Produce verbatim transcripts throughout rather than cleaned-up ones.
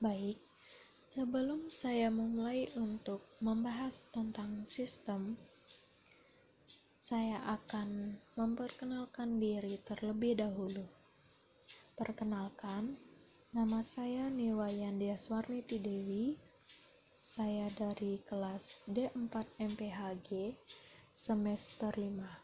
Baik, sebelum saya memulai untuk membahas tentang sistem, saya akan memperkenalkan diri terlebih dahulu. Perkenalkan, nama saya Niwayandia Swarniti Dewi. Saya dari kelas D empat M P H G semester lima.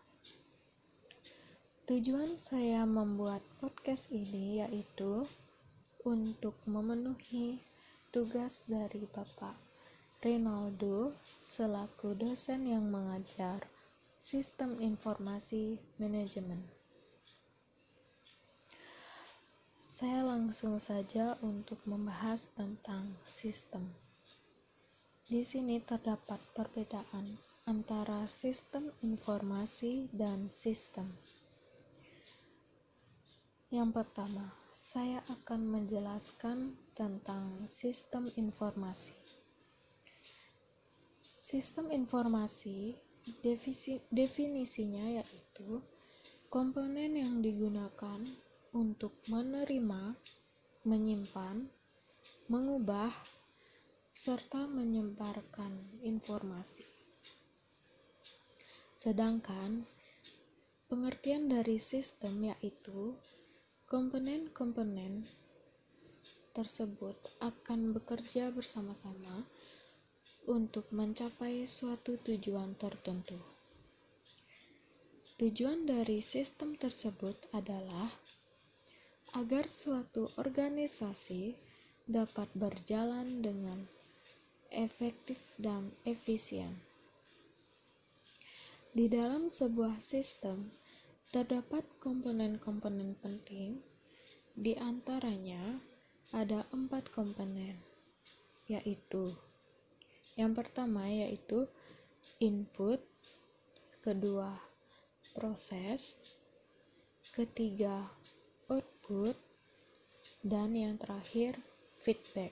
Tujuan saya membuat podcast ini yaitu untuk memenuhi tugas dari Bapak Rinaldo selaku dosen yang mengajar Sistem Informasi Manajemen. Saya langsung saja untuk membahas tentang sistem. Di sini terdapat perbedaan antara sistem informasi dan sistem. Yang pertama, saya akan menjelaskan tentang sistem informasi. Sistem informasi defisi, definisinya yaitu komponen yang digunakan untuk menerima, menyimpan, mengubah, serta menyebarkan informasi. Sedangkan pengertian dari sistem yaitu komponen-komponen tersebut akan bekerja bersama-sama untuk mencapai suatu tujuan tertentu. Tujuan dari sistem tersebut adalah agar suatu organisasi dapat berjalan dengan efektif dan efisien. Di dalam sebuah sistem terdapat komponen-komponen penting, di antaranya ada empat komponen, yaitu yang pertama yaitu input, kedua proses, ketiga output, dan yang terakhir feedback.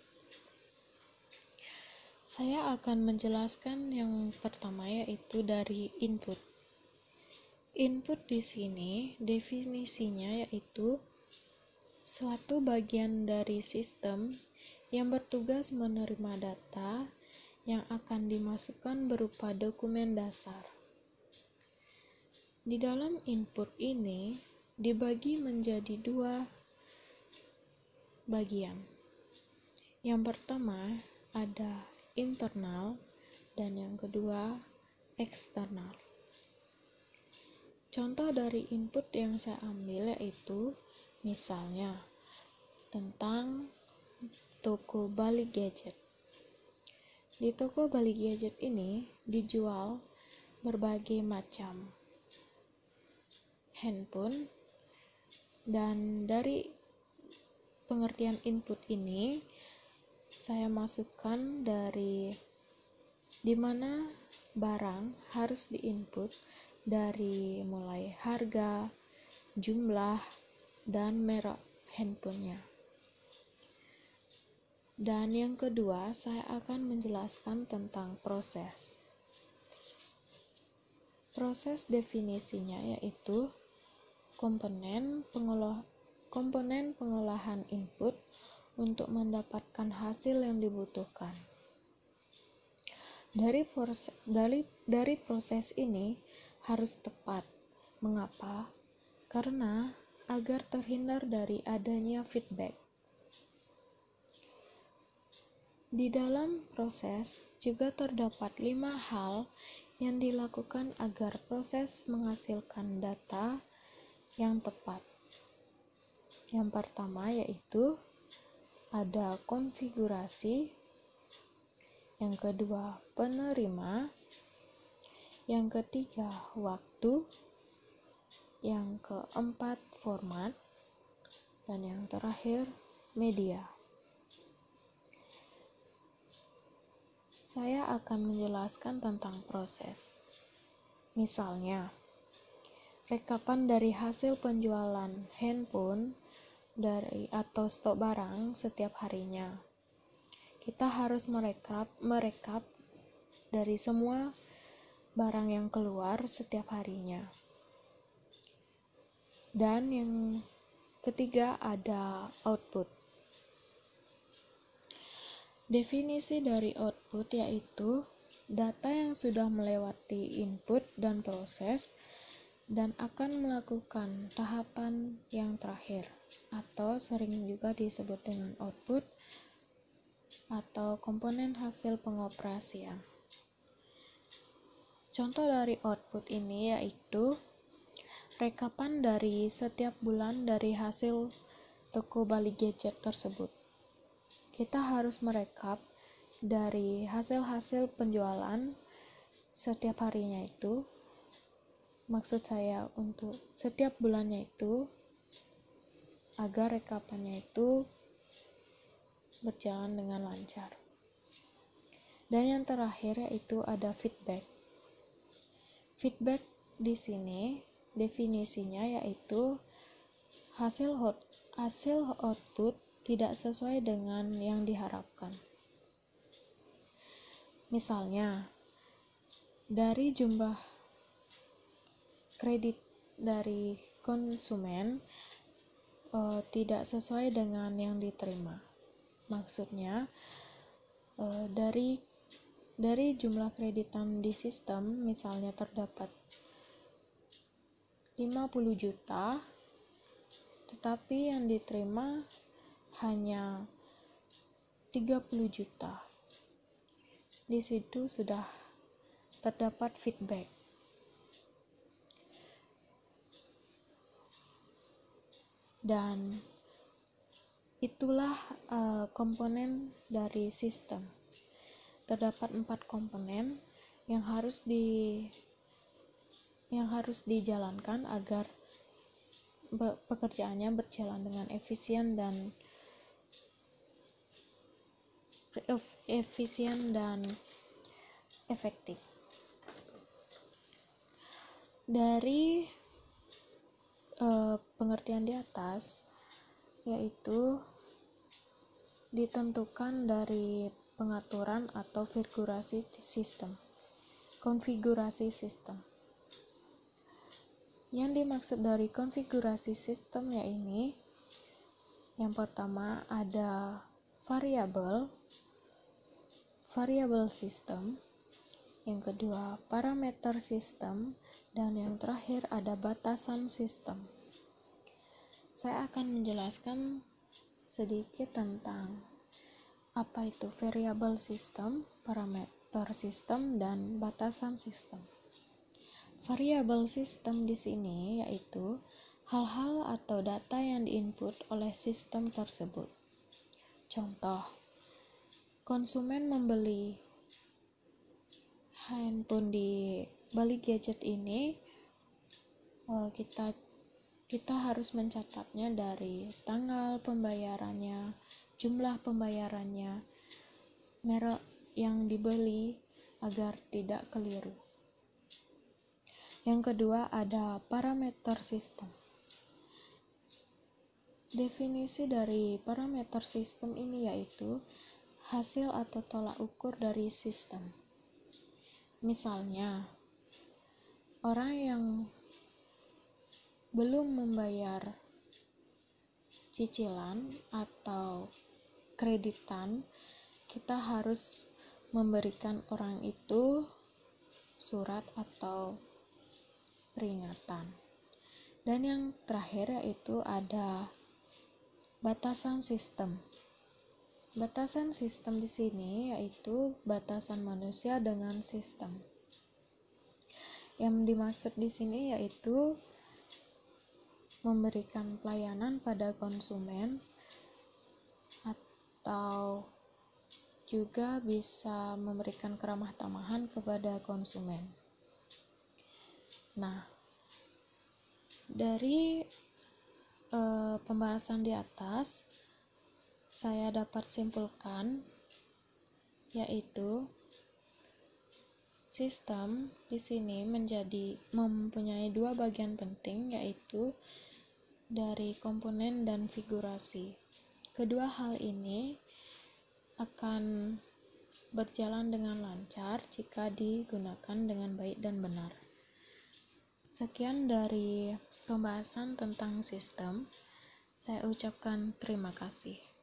Saya akan menjelaskan yang pertama yaitu dari input. Input di sini definisinya yaitu suatu bagian dari sistem yang bertugas menerima data yang akan dimasukkan berupa dokumen dasar. Di dalam input ini dibagi menjadi dua bagian. Yang pertama ada internal dan yang kedua eksternal. Contoh dari input yang saya ambil yaitu misalnya tentang toko Bali Gadget. Di toko Bali Gadget ini dijual berbagai macam handphone, dan dari pengertian input ini saya masukkan dari di mana barang harus diinput dari mulai harga, jumlah, dan merek handphonenya. Dan yang kedua, saya akan menjelaskan tentang proses. Proses definisinya yaitu komponen pengolah komponen pengolahan input untuk mendapatkan hasil yang dibutuhkan. Dari proses, dari, dari proses ini harus tepat. Mengapa? Karena agar terhindar dari adanya feedback. Di dalam proses juga terdapat lima hal yang dilakukan agar proses menghasilkan data yang tepat. Yang pertama yaitu ada konfigurasi, yang kedua penerima, yang ketiga waktu, yang keempat format, dan yang terakhir media. Saya akan menjelaskan tentang proses. Misalnya, rekapan dari hasil penjualan handphone dari atau stok barang setiap harinya. Kita harus merekap merekap dari semua barang yang keluar setiap harinya. Dan yang ketiga ada output. Definisi dari output yaitu data yang sudah melewati input dan proses dan akan melakukan tahapan yang terakhir, atau sering juga disebut dengan output atau komponen hasil pengoperasian. Contoh dari output ini yaitu rekapan dari setiap bulan dari hasil toko Bali Gadget tersebut. Kita harus merekap dari hasil-hasil penjualan setiap harinya itu, maksud saya untuk setiap bulannya itu, agar rekapannya itu berjalan dengan lancar. Dan yang terakhir yaitu ada feedback. Feedback di sini definisinya yaitu hasil hot, hasil output tidak sesuai dengan yang diharapkan. Misalnya, dari jumlah kredit dari konsumen uh, tidak sesuai dengan yang diterima. Maksudnya, uh, dari dari jumlah kreditan di sistem, misalnya terdapat lima puluh juta, tetapi yang diterima hanya tiga puluh juta. Di situ sudah terdapat feedback. Dan itulah uh, komponen dari sistem. Terdapat empat komponen yang harus di yang harus dijalankan agar be- pekerjaannya berjalan dengan efisien dan efisien dan efektif. Dari uh, pengertian di atas yaitu ditentukan dari pengaturan atau konfigurasi sistem. Konfigurasi sistem. Yang dimaksud dari konfigurasi sistem ya ini, yang pertama ada variabel, variabel sistem, yang kedua parameter sistem, dan yang terakhir ada batasan sistem. Saya akan menjelaskan sedikit tentang apa itu variabel sistem, parameter sistem, dan batasan sistem. Variabel sistem di sini yaitu hal-hal atau data yang diinput oleh sistem tersebut. Contoh, konsumen membeli handphone di Bali Gadget ini, kita kita harus mencatatnya dari tanggal pembayarannya, jumlah pembayarannya, merek yang dibeli agar tidak keliru. Yang kedua ada parameter sistem. Definisi dari parameter sistem ini yaitu hasil atau tolak ukur dari sistem. Misalnya, orang yang belum membayar cicilan atau kreditan, kita harus memberikan orang itu surat atau peringatan. Dan yang terakhir yaitu ada batasan sistem. Batasan sistem di sini yaitu batasan manusia dengan sistem. Yang dimaksud di sini yaitu memberikan pelayanan pada konsumen atau juga bisa memberikan keramah tamahan kepada konsumen. Nah, dari e, pembahasan di atas, saya dapat simpulkan yaitu sistem di sini menjadi mempunyai dua bagian penting, yaitu dari komponen dan figurasi. Kedua hal ini akan berjalan dengan lancar jika digunakan dengan baik dan benar. Sekian dari pembahasan tentang sistem. Saya ucapkan terima kasih.